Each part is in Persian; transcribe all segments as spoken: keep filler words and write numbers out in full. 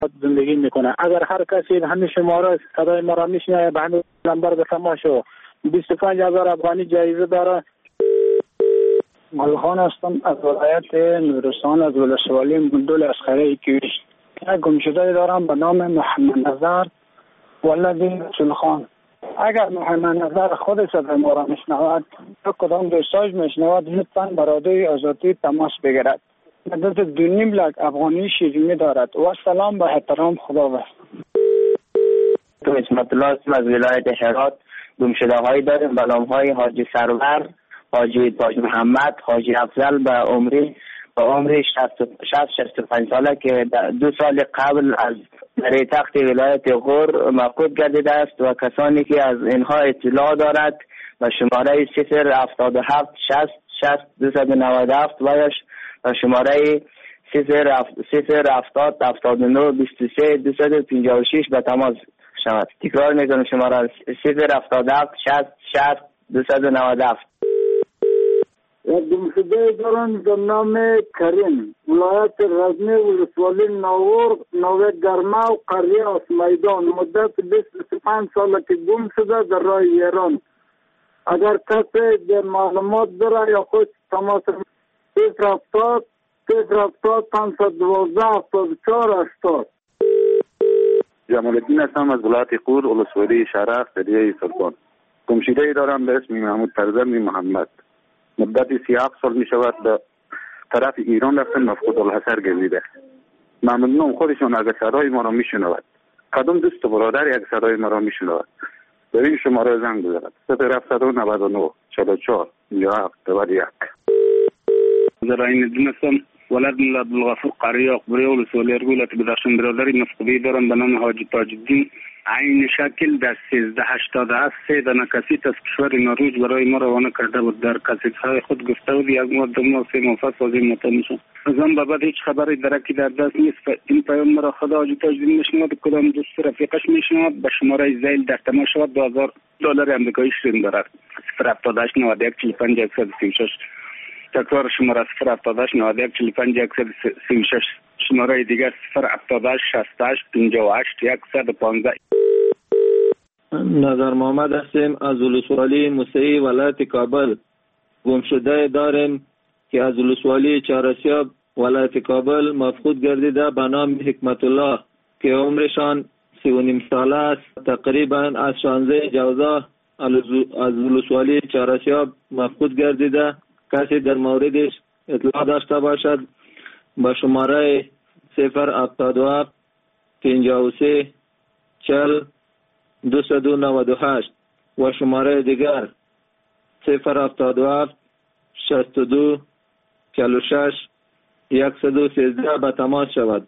زندگی میکنه. اگر هر کسی همین شماره صدای ما را میشنوه به همین نمبر به تماس شو. بیست و پنج هزار افغانی جایزه داره. ملخان هستم از ولایت نورستان از ولسوالی مندول اسخره کیویش. یک گمشده دارم به نام محمد نظر ولدی رسول خان. اگر محمد نظر خود صدای ما را میشنود یا کدام دوستاش میشنود لطفاً برادوی آزادی تماس بگیرد. مدت دو نیم لک افغانی شیرینی دارد و سلام به احترام خدا بست. تو اسمت الله از ولایت هرات گمشده هایی داریم به نام های حاجی سرور، حاجی تاج محمد، حاجی افضل به عمری به عمری شصت شصت و پنج ساله که دو سال قبل از در تخت ولایت غور مفقود گردیده است و کسانی که از اینها اطلاع دارد و شماره صفر هفتاد و هفت شصت شصت دویست و نود و هفت و و شماره صفر صفر هفتاد هفتاد و نه بیست و سه دویست و پنجاه و شش به تماس شود. تکرار میکنم شماره صفر هفتاد و هفت شصت شصت دویست و نود و هفت. یک گمشده دارم به نام کریم ولایت غزنی ولسوالی ناور نوه گرما و قریه از میدان مدت بیست و پنج ساله که گم شده در راه ایران. اگر کسی در معلومات داره یا خود تماس صفر هفتاد صفر هفتاد پانصد دوازده هفتاد و چهار هشتاد. جمال الدین هستم از ولایت قور ولسوالی شرق قریه سلطان. گمشده دارم به اسم محمود فرزند محمد. مدت سی و هفت سال می شود به طرف ایران رفتن مفقود الحصر گردیده. ممنونم خودشون اگر صدای ما را می شنود. کدام دوست برادر یک صدای ما را می شنود به این شماره زنگ بزند. صفر هفتصد و نود و نه چهل و چهار پنجاه و هفت دو یک. زراعین دونستم ولد ملا عبدالغفور قریه اقبری ولسوالی ارگولت بدخشان برادری مفقودی دارم به نام حاجی تاج الدین عین شکل در سیزده هشتاد و هفت سه دانه کسیت از کشور نروژ برای ما روانه کرده بود. در کسیت های خود گفته بود یک ماه دو ماه سه ماه پس از این مطمئن شد. از آن به بعد هیچ خبری درکی در دست نیست. این پیام مرا خدا حاجی تاج الدین میشنود کدام دوست رفیقش میشنود به شماره زیل در تماس شود دو هزار دلار آمریکایی شیرین دارد. صفر هفتاد و هشت نود و یک چهل و پنج صد و سی و شش. تکرار شماره صفر هفتاد و هشت نود و یک چهل و پنج صد و سی و شش. شماره دیگر صفر هفتاد و هشت شصت و هشت پنجاه و هشت صد و پانزده. نظر محمد هستیم از ولسوالی موسعی ولایت کابل. گمشده داریم که از ولسوالی چهارسیاب ولایت کابل مفقود گردیده به نام حکمت الله که عمرشان سی و نیم ساله است. تقریبا از شانزده جوزا از ولسوالی چهارسیاب مفقود گردیده. کسی در موردش اطلاع داشته باشد با شماره صفر هفتاد و هفت پنجاه و سه چهل دویست و نود و هشت و شماره دیگر صفر هفتاد و هفت شصت و دو چهل و شش صد و سیزده به تماس شود.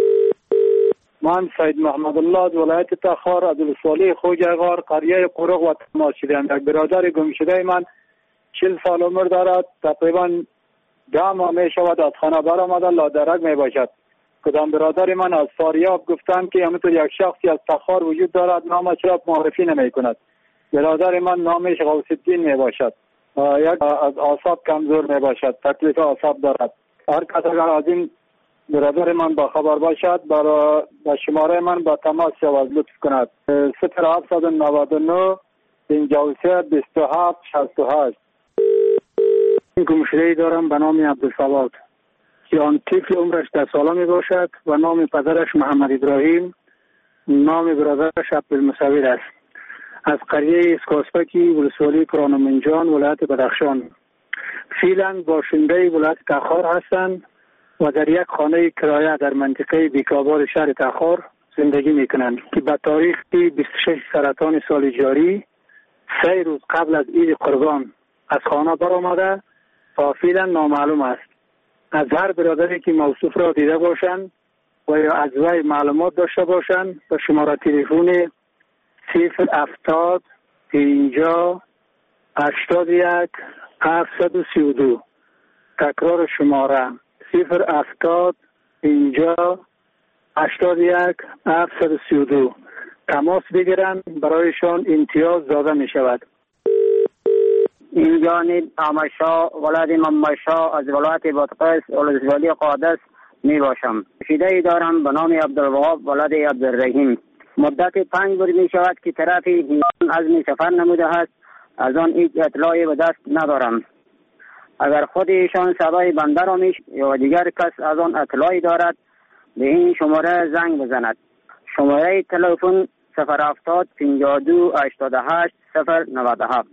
من سید محمد الله از ولایت تخار از ولسوالی خوجغار قریه قرق و تماس شدم. یک برادر گمشده من چهل سال عمر دارد. تقریبا ده ماه می شود از خانه برآمده لادرک می باشد. کدام برادر من از فاریاب گفتند که همینطور یک شخصی از تخار وجود دارد نامش را معرفی نمی کند. برادر من نامش غوث الدین می باشد. یک از اعصاب کمزور می باشد. تکلیف اعصاب دارد. هر کس اگر از این برادر من با خبر باشد برای شماره من با تماس شود لطف کند. صفر هفتصد و نود و نه پنجاه و سه بیست و هفت شصت و هشت. این گمشده‌ای دارم به نام عبدالصواد که آن طفل عمرش ده ساله می باشد و نام پدرش محمد ابراهیم، نام برادرش عبدالمصور است. از قریه اسکاسپکی ولسوالی کرانمنجان ولایت بدخشان. فعلا باشنده ولایت تخار هستند و در یک خانه کرایه در منطقه بیکابار شهر تخار زندگی می کنند که به تاریخ بیست و شش سرطان سال جاری سه روز قبل از عید قربان از خانه برآمده و فعلا نامعلوم است. از هر برادری که موصوف را دیده باشند و یا از وی معلومات داشته باشند به شماره تلفن صفر هفتاد پنجاه هشتاد و یک هفتصد و سی و دو. تکرار شماره صفر هفتاد پنجاه هشتاد و یک هفتصد و سی و دو. تماس بگیرند برایشان امتیاز داده می شود. این جانب آمشا ولاد ممشا از ولایت بادغیس ولسوالی قادس می باشم. گمشده دارم به نام عبدالوهاب ولد عبدالرحیم. مدت پنج روز می شود که طرف ایران عزم سفر نموده است. از آن هیچ اطلاعی به دست ندارم. اگر خود ایشان صدای بنده را میش یا دیگر کس از آن اطلاعی دارد به این شماره زنگ بزند. شماره تلفن صفر هفتاد پنجاه و دو هشتاد و هشت صفر نود و هفت.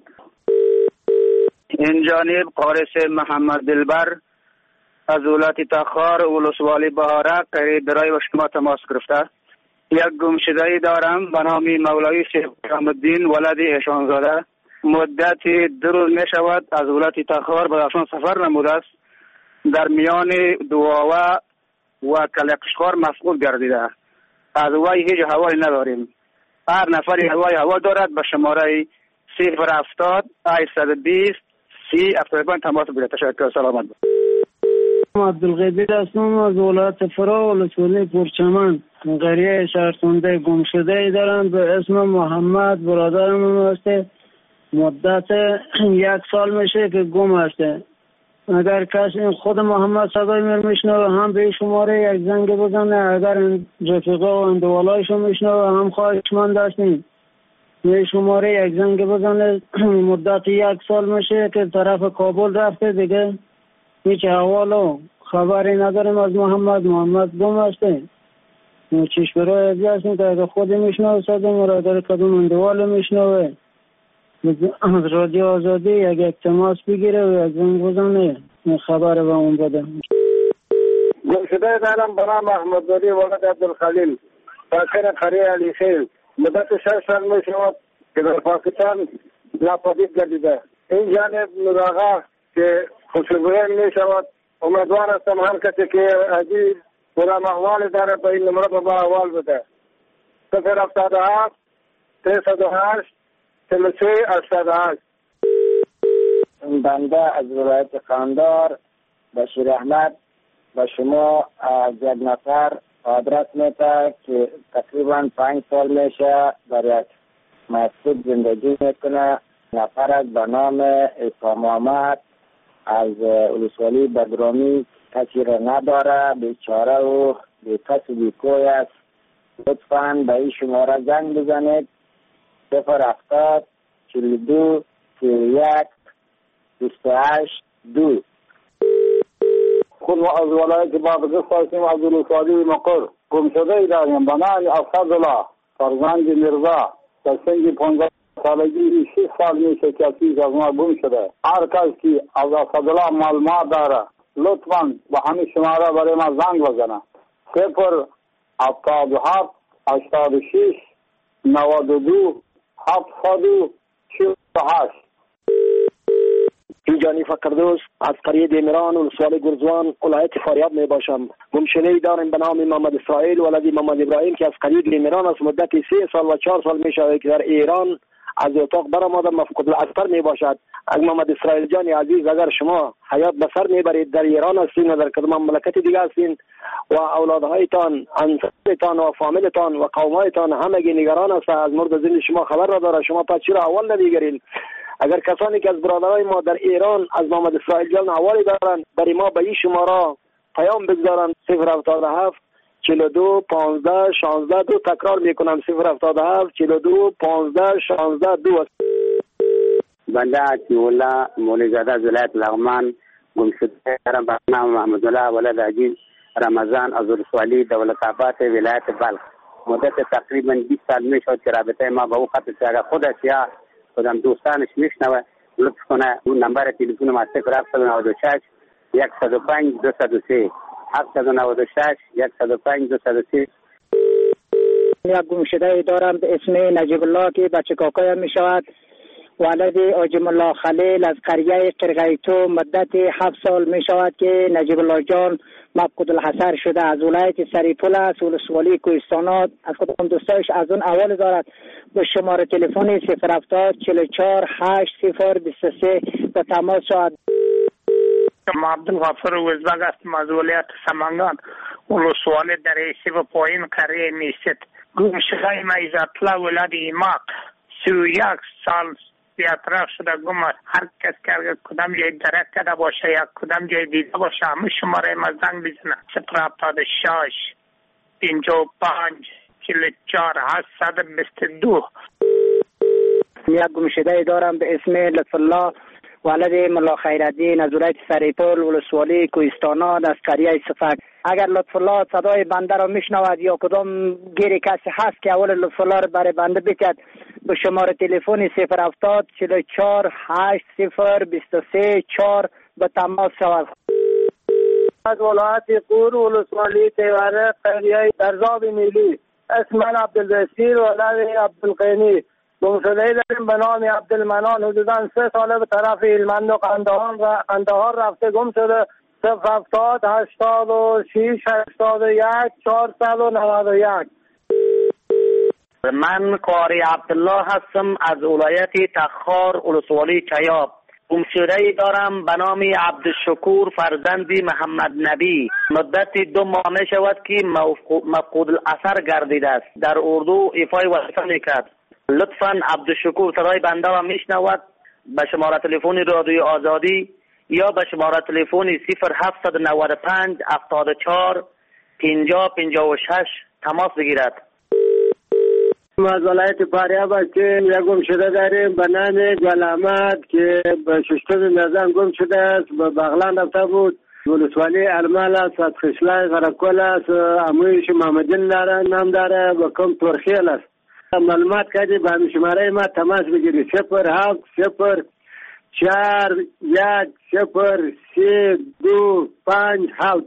این جانب قارس محمد دلبر از ولایت تخار ولسوالی بهارک برای با شما تماس گرفته. یک گمشده دارم به نام مولوی شیخ الدین ولد ایشانزاده. مدت دو روز می شود از ولایت تخار به افغانستان سفر نموده است. در میان دواوه و کلقشخار مسئول گردیده. از وی هیچ حوالی نداریم. هر نفری حوالی حوال دارد به شماره صفر هفتاد هشتصد و بیست سی هفتاد و پنج تماس بگیرید. تشکر. سلامت. عبدالقادر هستم از ولایت فرا ولسوالی پرچمن. قریه شهرتونده گمشده دارم به اسم محمد. برادرم هسته. مدت یک سال میشه که گم هسته. اگر کسی خود محمد صدای من میشنوه هم به شماره یک زنگ بزنه. اگر رفیقا و اندوالایشو میشنوه هم خواهشمند هستیم به شماره یک زنگ بزنه. مدت یک سال میشه که طرف کابل رفته دیگه هیچ احوال و خبری نداریم از محمد. محمد گم هسته. چیش برای ازی هستیم که اگر خود میشنوه صدای مرا در کدوم اندوال میشنوه از رادیو آزادی یک یک تماس بگیره و یک زنگ بزنه خبر به اون بده. گمشده دارم به نام احمدزاده ولد عبدالخلیل ساکن قریه علی خیل. مدت شش سال می شود که در پاکستان ناپدید گردیده. این جانب نوراغا که خوشبویان می شود. امیدوار هستم هر کسی که عزیز برام احوال داره به این نمره با احوال بده. صفر هفتاد و هفت سیصد و هشت چهل و سه هشتاد و هشت. بنده از ولایت قندار بشیر احمد به شما از یک نفر آدرس میده که تقریبا پنج سال میشه در یک مسجد زندگی میکنه. نفر از به نام عیسی محمد از ولسوالی بدرامی کسی را نداره. بیچاره و بی کس و بی کوی است. لطفاً به این شماره زنگ بزنید. صفر هفتاد چهل و دو سی و یک بیست و هشت دو. خود از ولایت بادغیس هستیم از ولسوالی مقر. گمشده داریم به نام اسدالله فرزند میرزا در سن پانزده سالگی شش سال میشه که چیز از ما گم شده. هر کس که از اسدالله معلومات داره لطفاً به همین شماره برای ما زنگ بزنه. صفر هفتاد و هفت هشتاد و شش نود و دو هفتصد و چهل و هشت. اینجانی فقردوس از قریه دیمران ولسوالی گرزوان ولایت فاریاب می باشم. گمشده دارم به نام محمد اسرائیل ولد محمد ابراهیم که از قریه دیمران از مدت سه سال و چهار سال می شود که در ایران از اتاق برآمده مفقود الاسر می باشد. از محمد اسرائیل جان عزیز اگر شما حیات بسر می برید در ایران هستین و در کدام مملکت دیگه هستین و اولادهایتان انصارتان و فامیلتان و قومایتان همگی نگران است از مرد زنده شما خبر را داره. شما پس چرا اول نمیگیرین؟ اگر کسانی که از برادرای ما در ایران از محمد اسرائیل جان حوالی دارند برای ما به این شماره پیام بگذارند. صفر هفتاد و هفت چهل و دو پانزده شانزده دو. تکرار میکنم صفر هفتاد و هفت چهل و دو پانزده شانزده دو. بنده عطی‌الله مولوی‌زاده از ولایت لغمان گمشده دارم به نام محمدالله ولد عجیز رمضان از ولسوالی دولت‌آباد ولایت بلخ. مدت تقریبا بیست سال میشد که رابطه ما با او قطع شده. خودش یا خودم دوستانش میشنوه لطف کنه اون نمبر تلفن ما صفر هفتصد و نود و شش صد و پنج دویست و سه هفتصد و نود و شش صد و پنج دویست و سه. یک گمشده دارم به اسم نجیب الله که بچه کاکایم می شود. ولد آجم الله خلیل از قریه قرقیتو. مدت هفت سال می شود که نجیب الله جان مفقود الحصر شده. از ولایت سریپول است ولسوالی کوهستانات. از خودم دوستایش از اون اول دارد به شماره تلفن صفر هفتاد چهل و چهار هشت صفر بیست و سه به تماس شد. ما عبدالغفور وزبگ هستم از ولایت سمنگان ولسوالی در ایسی و پایین قریه میست. گمشده ما عزت‌الله ولد ایماق سی و یک سال بیاطراف شده گم هر کس که اگر کدام جای درک کرده باشه یا کدام جای دیده باشه همه شماره ما زنگ بزنه صفر هفتاد و شش پنجاه و پنج چهل و چهار هشتصد و بیست و دو. یک گمشده دارم به اسم لطف الله ولد ملا خیرالدین از ولایت سریپل ولسوالی کوهستانان از قریه صفک. اگر لطف الله صدای بنده را میشنود یا کدام گیری کسی هست که اول لطف الله را برای بنده بکد به شماره تلفن صفر هفتاد چهل و چهار هشت صفر بیست و سه چهار به تماس شود. از ولایت قور ولسوالی تیوره قریه درزاب میلی اسم من عبدالبصیر ولد عبدالقینی. گمشده داریم به نام عبدالمنان حدوداً سه ساله به طرف هلمند و قندهار قندهار رفته گم شده. صفر هفتاد هشتاد و شش هشتاد و یک چهارصد و نود و یک. من قاری عبدالله هستم از ولایت تخار ولسوالی چیاب. گمشده دارم به نام عبدالشکور فرزندی محمد نبی. مدت دو ماه می شود که مفقود الاثر گردیده است. در اردو ایفای وظیفه میکرد. لطفاً عبدالشکور صدای بنده را میشنود به شماره تلفن رادیوی آزادی یا به شماره تلفن صفر هفتصد و نود و پنج هفتاد و چهار پنجاه پنجاه و شش تماس بگیرد. از ولایت فاریاب که یک گمشده داریم به نام گل احمد که به ششتم نزن گم شده است. به بغلان رفته بود. ولسوالی المال است. از خشلای غرقل است. امویش محمدین داره نام داره و کم ترخیل است. معلومات کردی به همین شماره ما تماس بگیری صفر هفت صفر چهار یک صفر سه دو پنج هفت.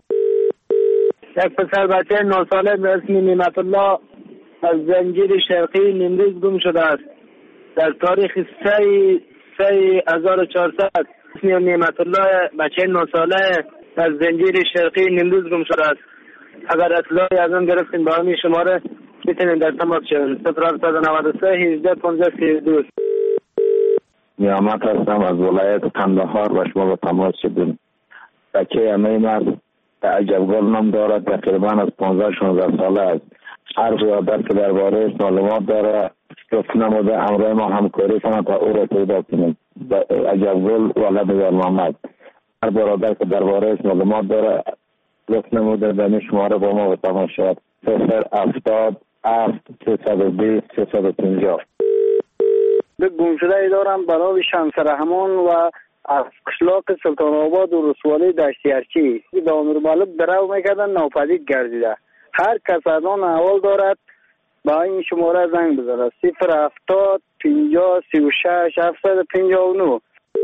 یک پسر بچه نه ساله به اسم نعمت الله از زنجیر شرقی نیمروز گم شده است. در تاریخ سه سه هزار و چهارصد اسم نعمت الله بچه نه ساله از زنجیر شرقی نیمروز گم شده است. اگر اطلاعی از آن گرفتین با همین شماره میتونین در تماس شوید. صفر هفتصد و نود و سه هجده پانزده سی و دو. نیامت هستم از ولایت قندهار و شما با تماس شدیم. بچه همه مرد عجبگل نام دارد. تقریبا از پانزده شانزده ساله است. هر برادر که درباره معلومات داره گفت نموده همراه ما همکاری کنند تا او را پیدا کنیم. عجبگل ولد یار محمد. هر برادر که درباره معلومات داره گفت نموده در شماره با ما با تماس شد. صفر هفتاد هفت سیصد و بیست سیصد و پنجاه. به گمشده دارم برای شمس رحمان و از قشلاق سلطان آباد و رسوالی دشتیارچی به امیر مالک درو میکردن ناپدید گردیده. هر کس از آن احوال دارد با این شماره زنگ بزنه صفر هفتاد پنجاه سی و شش هفتصد و پنجاه و نه.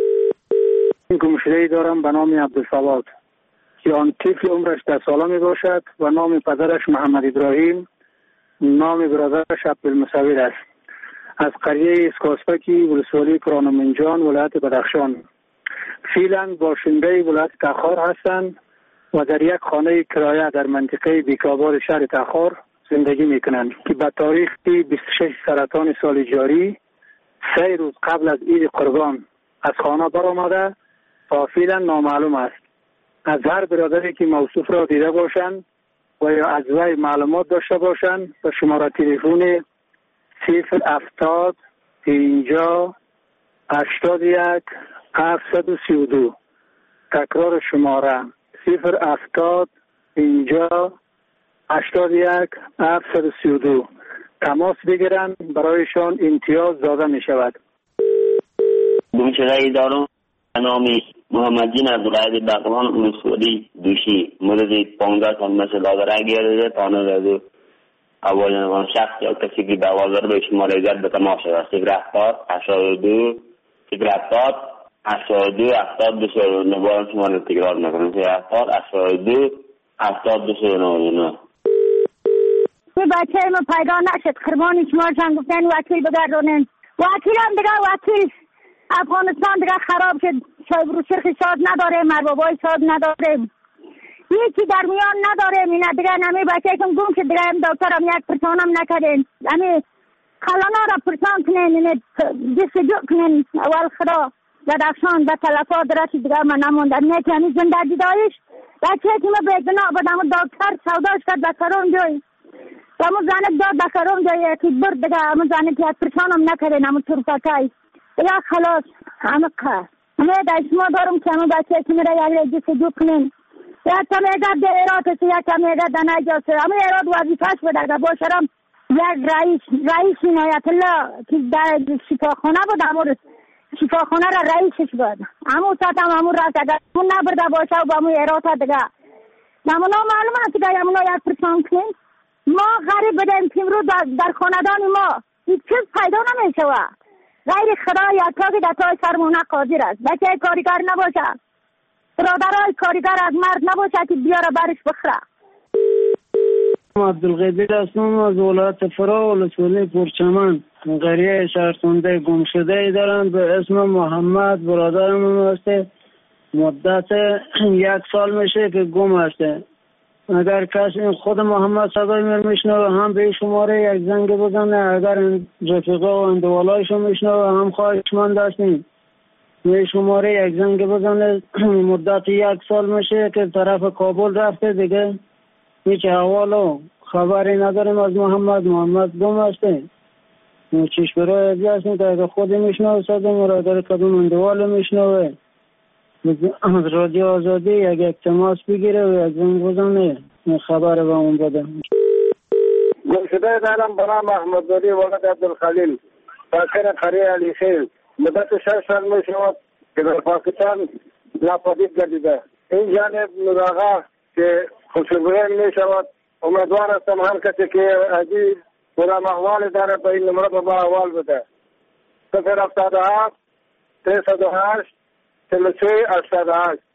این گمشده دارم به نام عبدالصواد که آن طفل عمرش ده ساله می باشد و نام پدرش محمد ابراهیم، نام برادرش عبدالمصور است. از قریه اسکاسپکی ولسوالی کرانمنجان ولایت بدخشان. فعلا باشنده ولایت تخار هستند و در یک خانه کرایه در منطقه بیکابار شهر تخار زندگی می کنند که به تاریخ بیست و شش سرطان سال جاری سه روز قبل از عید قربان از خانه برآمده و فعلا نامعلوم است. از هر برادری که موصوف را دیده باشند و یا از وی معلومات داشته باشند به شماره تلفن صفر هفتاد پنجاه هشتاد و یک هفتصد و سی و دو. تکرار شماره صفر هفتاد پنجاه هشتاد و یک هفتصد و سی و دو. تماس بگیرند برایشان امتیاز داده می شود. گمشده دارم به نام محمدین از ولایت بغلان ولسوالی دوشی. مدت پانزده سال مثل دادره گرده تانه دادو اول شخص یا کسی که دوازده به شماره زد به تماس شده صفر هفتاد هشتاد و دو صفر هفتاد هشتاد و دو هفتاد دو سه و نه. باید شماره تکرار نکنم صفر هفتاد هشتاد و دو هفتاد دو سه و نه. این بچه ما پیدا نشد. قربانی شما جان گفتن وکیل بگردونن. وکیل هم دیگه وکیل افغانستان دیگه خراب شد. شاید رو شرخی شاد نداره، مربابای شاد نداره، یکی در میان نداره. اینا دیگه نمی بچه کم گم شد. دیگه هم دکتر هم یک پرسان هم نکردن. همی خلانا را پرسان کنین، اینه جستجو کنین. اول خدا بدخشان به تلفات رسی دیگه من نموندن. نه که همی زندگی دایش بچه که ما بیدنا بدم دکتر سوداش کرد بکرون جای همون زنک داد بکرون جای که برد دیگه همون زنک یک پرسان هم نکردن. همون ترفتای یا خلاص همه که همه دشما دارم که همه بچه که میره یک جسد دو کنین یک کم ایگه در ایراد است یک کم ایگه در نجاست همه ایراد وظیفهش بده که باشرم یک رئیس رئیس عنایت الله که در شفاخانه بود همون شفاخانه را رئیسش بود همون ساعت هم همون رفت اگر اون نبرده باشه و با همون ایراد دیگه نمونا معلوم است که همونا یک پرسان کنین ما غریب بدیم که امروز در خاندان ما هیچ چیز پیدا نمیشه و غیر خدا یکتا که در تای سرمونه قادر است بچه کاریگر نباشه برادرای کاریگر از مرد نباشه که بیاره برش بخره. عبدالقادر هستم از ولایت فرا ولسوالی پرچمن قریه شهرتونده گم شده ای دارم به اسم محمد برادرم هسته مدت یک سال میشه که گم هسته اگر کسی خود محمد صدای میر میشنوه هم به شماره یک زنگ بزنه اگر رفقا و اندوالایشو میشنوه هم خواهشمند هستیم به شماره یک زنگ بزنه مدت یک سال میشه که طرف کابل رفته دیگه هیچ احوال و خبری نداریم از محمد محمد گم هسته چیش برای ازی هستیم که اگر خود میشنوه صدای مرادر کدوم اندوال میشنوه از رادیو آزادی یک یک تماس بگیره و یک زنگ بزنه خبر به اون بده. گمشده دارم بنام احمد ولی ولد عبدالخلیل ساکن قریه علی خیل مدت شش سال می شود که در پاکستان ناپدید گردیده این جانب نوراغا که خوشبوین می شود امیدوار هستم هر کسی که ازی کدام احوال داره به این نمره با احوال بده صفر هفتاد و هفت سیصد و هشت سلسوی هشتاد و هشت.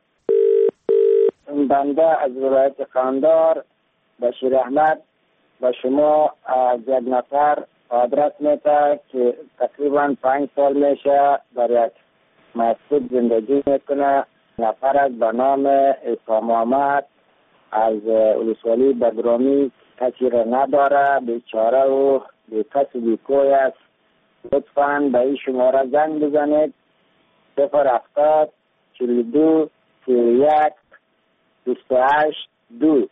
بنده از ولایت قندهار بشیر احمد و شما از یک نفر آدرس میده که تقریبا پنج سال میشه در یک مسجد زندگی میکنه نفر از به نام عیسی محمد از ولسوالی بدرامی کسی را نداره بیچاره و بی کس و بی کوی است لطفا به این شماره زنگ بزنید صفر هفتاد چهل و دو سی و یک بیست و هشت دو.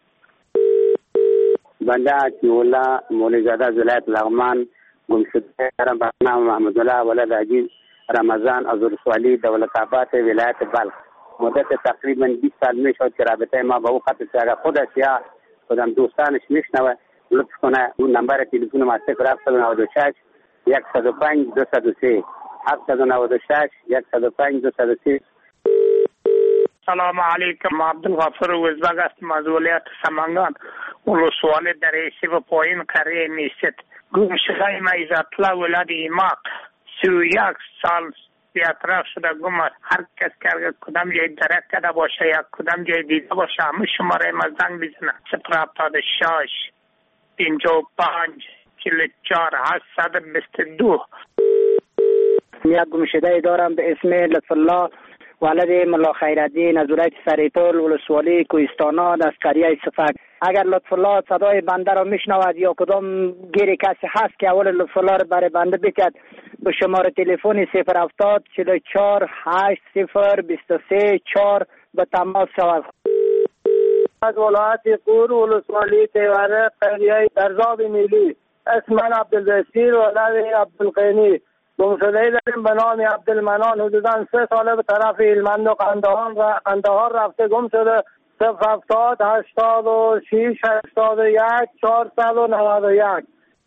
بنده عطی‌الله مولوی‌زاده از ولایت لغمان گمشده دارم به نام محمدالله ولد عجیز رمضان از ولسوالی دولت‌آباد ولایت بلخ مدت تقریبا بیست سال میشد که رابطه ما با او قطع شد اگر خودش یا خودم دوستانش میشنوه لطف کنه اون نمبر تلفن ما صفر هفتصد و نود و شش صد و پنج دویست و سه هفتصد و نود و شش صد و پنج دویست و سه. سلام علیکم عبدالغفور وزبگ هستم از ولایت سمنگان ولسوالی دریسی و پایین قریه میست گمشده ما عزت‌الله ولد ایماق سی و یک سال بیاطراف شده گم است هر کس که کدام جای درک کرده باشه یا کدام جای دیده باشه همه شماره ما زنگ بزنه صفر هفتاد و شش پنجاه و پنج چهل و چهار هشتصد و بیست و دو. یک گمشده دارم به اسم لطف الله ولد ملا خیرالدین از ولایت سریپل ولسوالی کوهستانات از قریه صفک. اگر لطف الله صدای بنده را میشنود یا کدام گیری کسی هست که اول لطف الله را برای بنده بکد به شماره تلفن صفر هفتاد چهل و چهار هشت صفر بیست و سه چهار به تماس شود. از ولایت قور ولسوالی تیوره قریه درزاب میلی اسم من عبدالبصیر ولد عبدالقینی گمشده داریم به نام عبدالمنان حدودا سه ساله به طرف هلمند و قندهار و قندهار رفته گم شده صفر هفتاد هشتاد و شش هشتاد و یک چهارصد و نود و یک.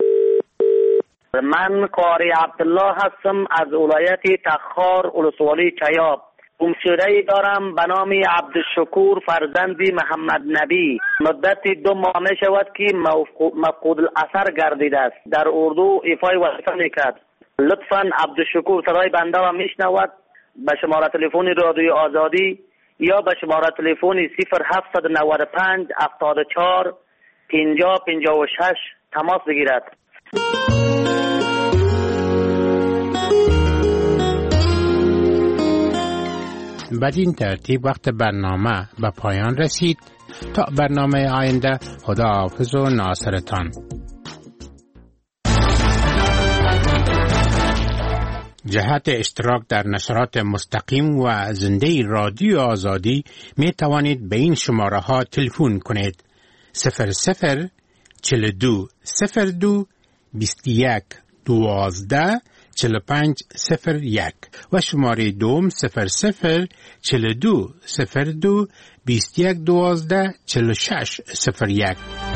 من قاری عبدالله هستم از ولایت تخار ولسوالی چیاب گمشده دارم به نام عبدالشکور فرزندی محمد نبی مدت دو ماه می شود که مفقود الاثر گردیده است در اردو ایفای وظیفه میکرد لطفاً عبدالشکور صدای بنده را میشنود به شماره تلفن رادیو آزادی یا به شماره تلفن صفر هفتصد و نود و پنج هفتاد و چهار پنجاه پنجاه و شش تماس بگیرد. بدین ترتیب وقت برنامه به پایان رسید. تا برنامه آینده خدا حافظ و ناصرتان. جهت اشتراک در نشرات مستقیم و زنده رادیو آزادی می توانید به این شماره ها تلفن کنید صفر صفر چهل و دو صفر دو بیست و یک دوازده چهل و پنج صفر یک و شماره دوم صفر صفر چهل و دو صفر دو بیست و یک دوازده چهل و شش صفر یک.